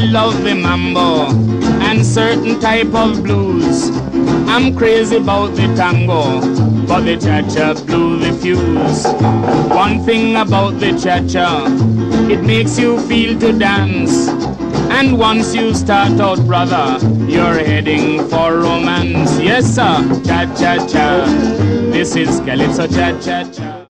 love the mambo and certain type of blues. I'm crazy about the tango, but the cha-cha blew the fuse. One thing about the cha-cha, it makes you feel to dance. And once you start out, brother, you're heading for romance. Yes, sir, cha-cha-cha. This is Calypso cha-cha-cha.